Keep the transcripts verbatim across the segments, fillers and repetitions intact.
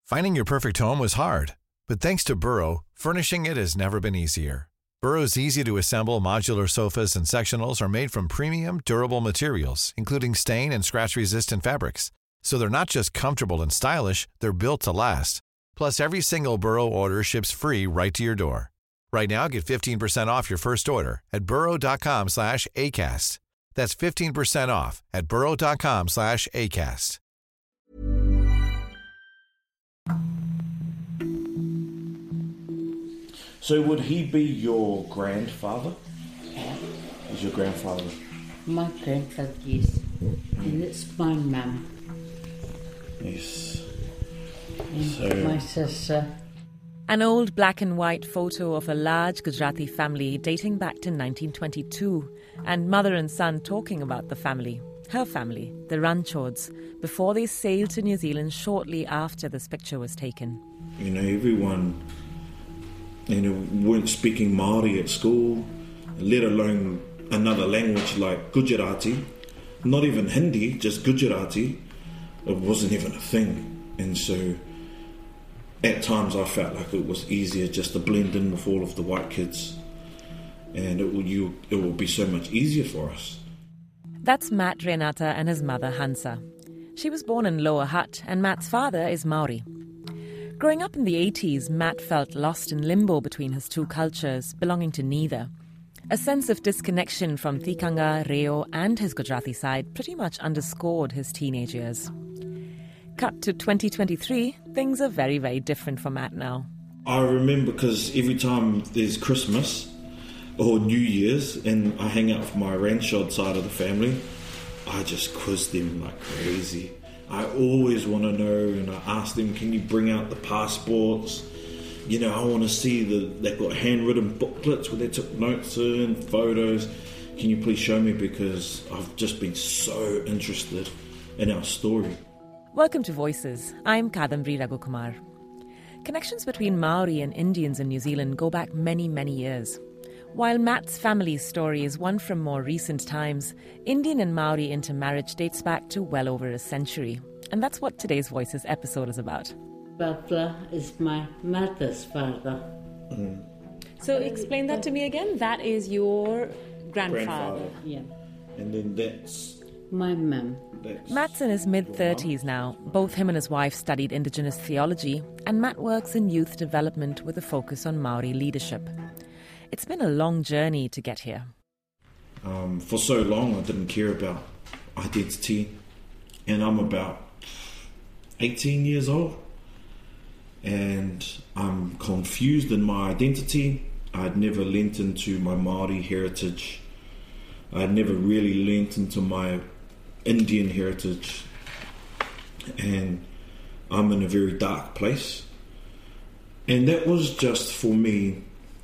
Finding your perfect home was hard, but thanks to Burrow, furnishing it has never been easier. Burrow's easy-to-assemble modular sofas and sectionals are made from premium, durable materials, including stain and scratch-resistant fabrics. So they're not just comfortable and stylish, they're built to last. Plus, every single Burrow order ships free right to your door. Right now, get fifteen percent off your first order at burrow.com slash ACAST. That's fifteen percent off at burrow.com slash ACAST. So would he be your grandfather? Is your grandfather? My grandfather, yes. And it's my mum. Yes. And So- my sister. An old black and white photo of a large Gujarati family dating back to nineteen twenty-two, and mother and son talking about the family, her family, the Ranchods, before they sailed to New Zealand shortly after this picture was taken. You know, everyone, you know, weren't speaking Māori at school, let alone another language like Gujarati. Not even Hindi, just Gujarati. It wasn't even a thing. And so at times I felt like it was easier just to blend in with all of the white kids, and it will, you, it will be so much easier for us. That's Matt Renata and his mother Hansa. She was born in Lower Hutt, and Matt's father is Maori. Growing up in the eighties, Matt felt lost in limbo between his two cultures, belonging to neither. A sense of disconnection from Tikanga, Reo and his Gujarati side pretty much underscored his teenage years. Cut to twenty twenty-three, things are very, very different for Matt now. I remember because every time there's Christmas or New Year's and I hang out with my Ranchod side of the family, I just quiz them like crazy. I always want to know, and I ask them, can you bring out the passports? You know, I want to see the, they've got handwritten booklets where they took notes in, photos. Can you please show me, because I've just been so interested in our story. Welcome to Voices. I'm Kadambri Raghukumar. Connections between Maori and Indians in New Zealand go back many, many years. While Matt's family's story is one from more recent times, Indian and Maori intermarriage dates back to well over a century. And that's what today's Voices episode is about. Butler is my mother's father. Mm. So explain that to me again. That is your grandfather. Grandfather. Yeah. And then that's... My mum. that's Matt's in his mid-thirties now. Both him and his wife studied Indigenous theology, and Matt works in youth development with a focus on Maori leadership. It's been a long journey to get here. Um, for so long I didn't care about identity, and I'm about eighteen years old and I'm confused in my identity. I'd never lent into my Māori heritage. I'd never really lent into my Indian heritage, and I'm in a very dark place. And that was just for me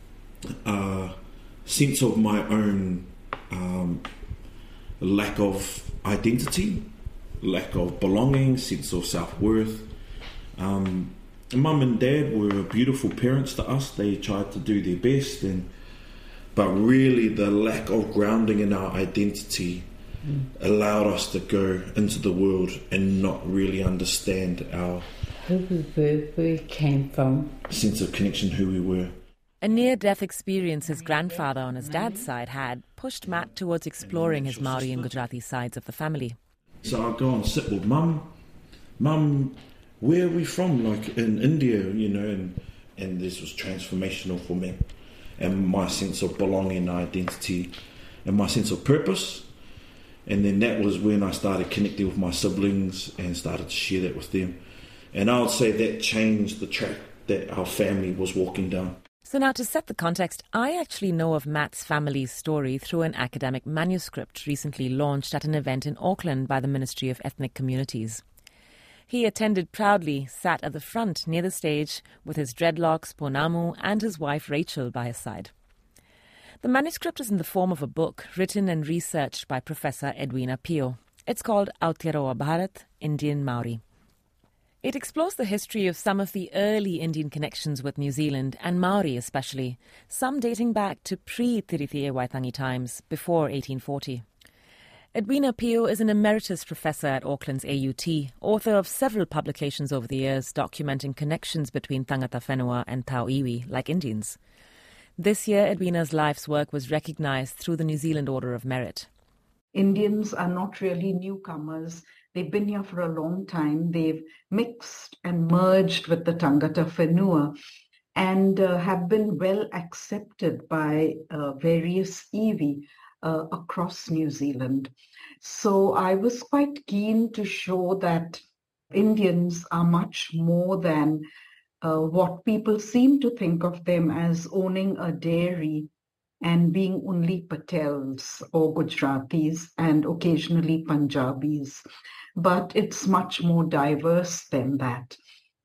a sense of my own um, lack of identity, lack of belonging, sense of self-worth. Um, Mum and Dad were beautiful parents to us. They tried to do their best, and but really the lack of grounding in our identity mm. allowed us to go into the world and not really understand our Who we were, where we came from. sense of connection, who we were. A near-death experience his grandfather on his dad's side had pushed Matt towards exploring his Maori and Gujarati sides of the family. So I'd go and sit with Mum. Mum, where are we from? Like in India, you know, and, and this was transformational for me. And my sense of belonging, identity, and my sense of purpose. And then that was when I started connecting with my siblings and started to share that with them. And I would say that changed the track that our family was walking down. So now, to set the context, I actually know of Matt's family's story through an academic manuscript recently launched at an event in Auckland by the Ministry of Ethnic Communities. He attended proudly, sat at the front near the stage with his dreadlocks, Ponamu, and his wife Rachel by his side. The manuscript is in the form of a book written and researched by Professor Edwina Pio. It's called Aotearoa Bharat, Indian Maori. It explores the history of some of the early Indian connections with New Zealand, and Maori especially, some dating back to pre-Tiriti e Waitangi times, before eighteen forty. Edwina Pio is an emeritus professor at Auckland's A U T, author of several publications over the years documenting connections between Tangata Whenua and Tauiwi, like Indians. This year, Edwina's life's work was recognised through the New Zealand Order of Merit. Indians are not really newcomers. They've been here for a long time. They've mixed and merged with the Tangata Whenua and uh, have been well accepted by uh, various iwi uh, across New Zealand. So I was quite keen to show that Indians are much more than uh, what people seem to think of them as owning a dairy and being only Patels or Gujaratis and occasionally Punjabis. But it's much more diverse than that.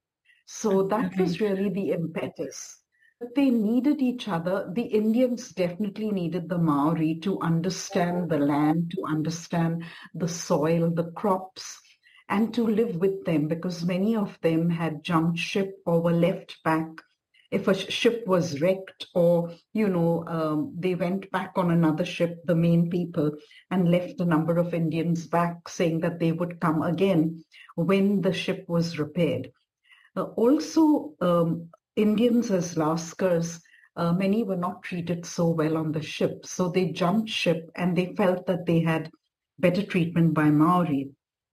So that was really the impetus. They needed each other. The Indians definitely needed the Maori to understand the land, to understand the soil, the crops, and to live with them, because many of them had jumped ship or were left back. If a ship was wrecked or, you know, um, they went back on another ship, the main people, and left a number of Indians back saying that they would come again when the ship was repaired. Uh, also, um, Indians as Lascars, uh, many were not treated so well on the ship. So they jumped ship and they felt that they had better treatment by Maori.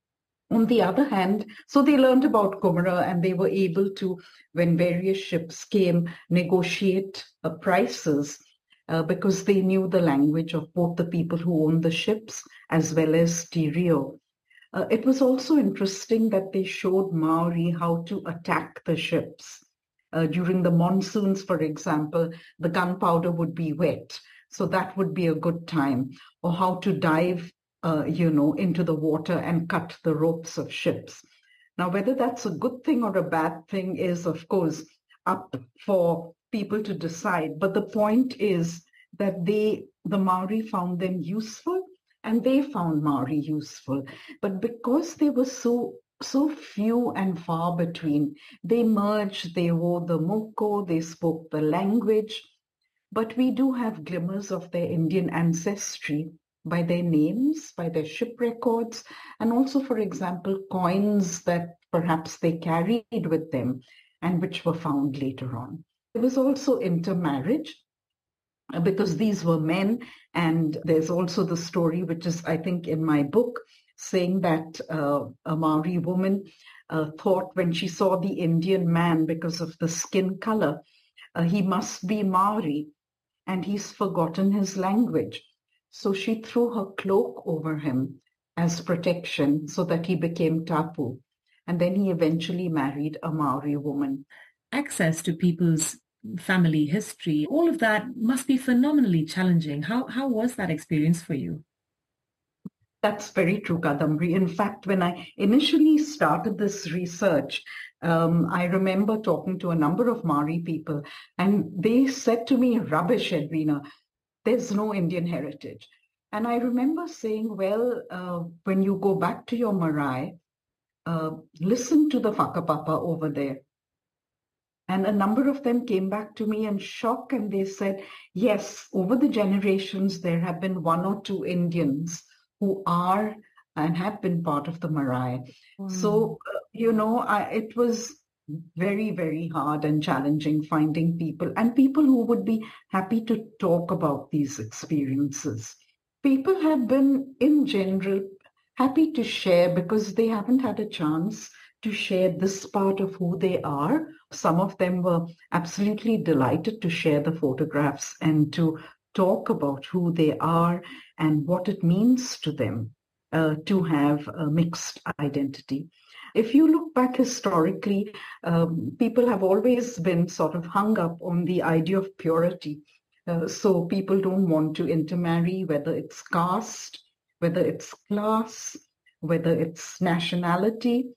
On the other hand, so they learned about Kumara and they were able to, when various ships came, negotiate uh, prices uh, because they knew the language of both the people who owned the ships as well as Tirio. Uh, it was also interesting that they showed Maori how to attack the ships. Uh, during the monsoons, for example, the gunpowder would be wet, so that would be a good time. Or how to dive, uh, you know, into the water and cut the ropes of ships. Now, whether that's a good thing or a bad thing is, of course, up for people to decide. But the point is that they, the Maori found them useful, and they found Maori useful. But because they were so so few and far between, they merged, they wore the moko, they spoke the language, but we do have glimmers of their Indian ancestry by their names, by their ship records, and also, for example, coins that perhaps they carried with them and which were found later on. There was also intermarriage, because these were men, and there's also the story, which is, I think, in my book, saying that uh, a Maori woman uh, thought when she saw the Indian man, because of the skin color, uh, he must be Maori, and he's forgotten his language. So she threw her cloak over him as protection so that he became Tapu. And then he eventually married a Maori woman. Access to people's family history, all of that must be phenomenally challenging. How, how was that experience for you? That's very true, Kadambari. In fact, when I initially started this research, um, I remember talking to a number of Maori people, and they said to me, rubbish, Edwina, there's no Indian heritage. And I remember saying, well, uh, when you go back to your marae, uh, listen to the whakapapa over there. And a number of them came back to me in shock, and they said, yes, over the generations, there have been one or two Indians who are and have been part of the marae. Wow. So, uh, you know, I, it was very, very hard and challenging finding people and people who would be happy to talk about these experiences. People have been, in general, happy to share because they haven't had a chance to share this part of who they are. Some of them were absolutely delighted to share the photographs and to talk about who they are and what it means to them uh, to have a mixed identity. If you look back historically, um, people have always been sort of hung up on the idea of purity. Uh, so people don't want to intermarry, whether it's caste, whether it's class, whether it's nationality.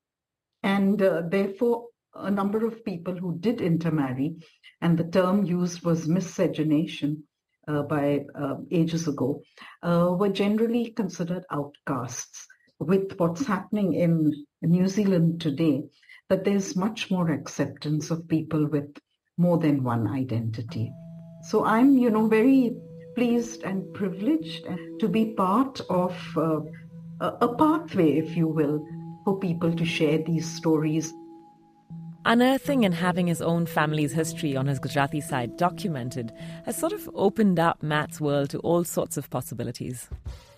And uh, therefore, a number of people who did intermarry, and the term used was miscegenation, Uh, by uh, ages ago, uh, were generally considered outcasts. With what's happening in New Zealand today, that there's much more acceptance of people with more than one identity. So I'm, you know, very pleased and privileged to be part of uh, a pathway, if you will, for people to share these stories. Unearthing and having his own family's history on his Gujarati side documented has sort of opened up Matt's world to all sorts of possibilities.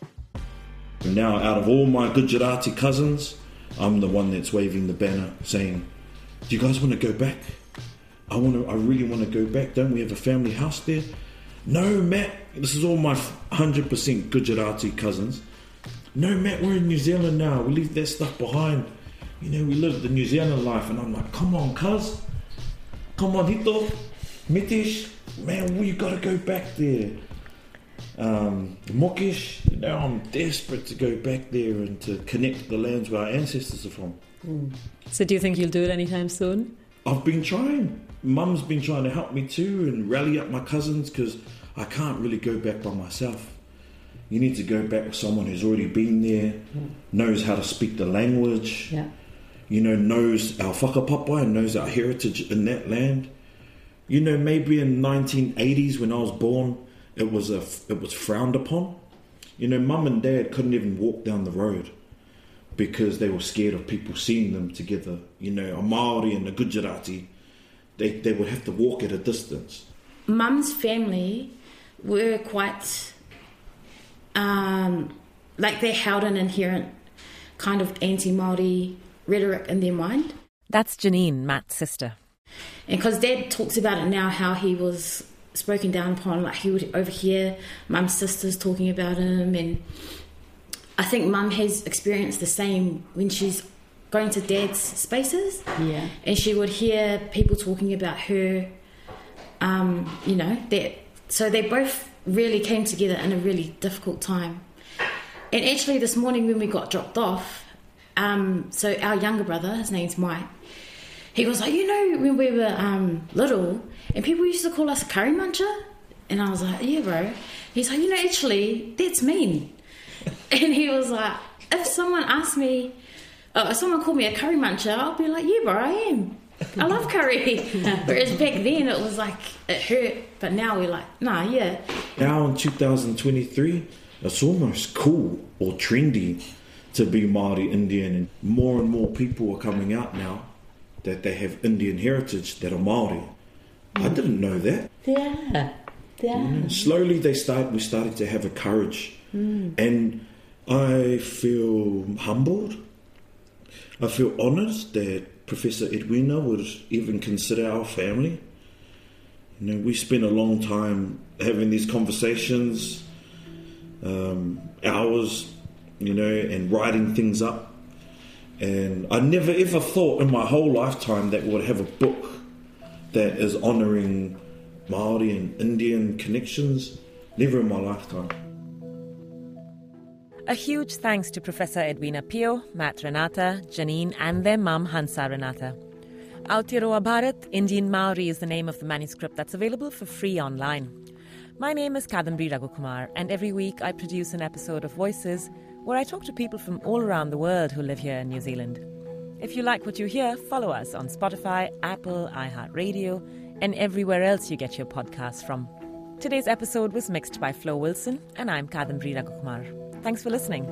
Now, out of all my Gujarati cousins, I'm the one that's waving the banner saying, do you guys want to go back? I want to. I really want to go back. Don't we have a family house there? No, Matt. This is all my one hundred percent Gujarati cousins. No, Matt, we're in New Zealand now. We leave that stuff behind. You know, we live the New Zealand life. And I'm like, come on, cuz. Come on, Hito. Mitish. Man, we got to go back there. Um, Mokish. You know, I'm desperate to go back there and to connect the lands where our ancestors are from. Mm. So do you think you'll do it anytime soon? I've been trying. Mum's been trying to help me too and rally up my cousins because I can't really go back by myself. You need to go back with someone who's already been there, mm. knows how to speak the language, yeah. you know, knows our whakapapa and knows our heritage in that land. You know, maybe in nineteen eighties when I was born, it was a, it was frowned upon. You know, Mum and Dad couldn't even walk down the road because they were scared of people seeing them together. You know, a Māori and a Gujarati, they, they would have to walk at a distance. Mum's family were quite, um, like they held an inherent kind of anti-Māori rhetoric in their mind. That's Janine, Matt's sister. And because Dad talks about it now, how he was spoken down upon, like he would overhear Mum's sisters talking about him, and I think Mum has experienced the same when she's going to Dad's spaces. Yeah. And she would hear people talking about her, um, you know, that. So they both really came together in a really difficult time. And actually this morning when we got dropped off, um, so our younger brother, his name's Mike, he was like, you know, when we were um, little, and people used to call us a curry muncher, and I was like, yeah, bro. He's like, you know, actually, that's mean. And he was like, if someone asked me, uh, if someone called me a curry muncher, I'll be like, yeah, bro, I am. I love curry. Whereas back then it was like, it hurt, but now we're like, nah, yeah. Now in two thousand twenty-three, it's almost cool or trendy to be Māori Indian, and more and more people are coming out now that they have Indian heritage that are Māori. Mm. I didn't know that. Yeah, yeah. You know, slowly they start. We started to have a courage, mm. and I feel humbled. I feel honoured that Professor Edwina would even consider our family. You know, we spent a long time having these conversations, um, hours, you know, and writing things up. And I never ever thought in my whole lifetime that we would have a book that is honouring Māori and Indian connections. Never in my lifetime. A huge thanks to Professor Edwina Pio, Matt Renata, Janine and their mum Hansa Renata. Aotearoa Bharat, Indian Maori is the name of the manuscript that's available for free online. My name is Kadambari Raghukumar, and every week I produce an episode of Voices where I talk to people from all around the world who live here in New Zealand. If you like what you hear, follow us on Spotify, Apple, iHeartRadio, and everywhere else you get your podcasts from. Today's episode was mixed by Flo Wilson, and I'm Kadambari Raghukumar. Thanks for listening.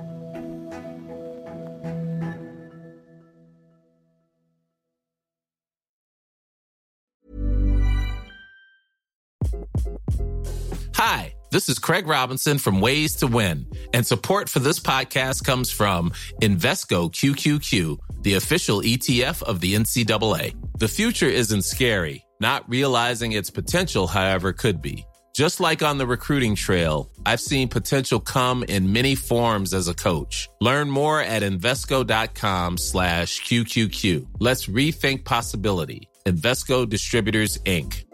Hi, this is Craig Robinson from Ways to Win, and support for this podcast comes from Invesco Q Q Q, the official E T F of the N C double A. The future isn't scary. Not realizing its potential, however, could be. Just like on the recruiting trail, I've seen potential come in many forms as a coach. Learn more at Invesco.com slash QQQ. Let's rethink possibility. Invesco Distributors, Incorporated.